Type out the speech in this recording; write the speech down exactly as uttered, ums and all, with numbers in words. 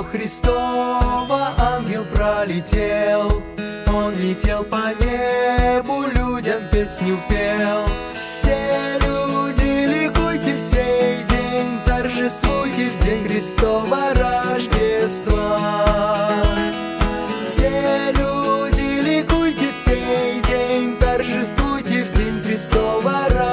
Христова ангел пролетел. Он летел по небу, людям песню пел. Все люди, ликуйте в сей день, торжествуйте в день Христова Рождества. Все люди, ликуйте в сей день, торжествуйте в день Христова Рождества.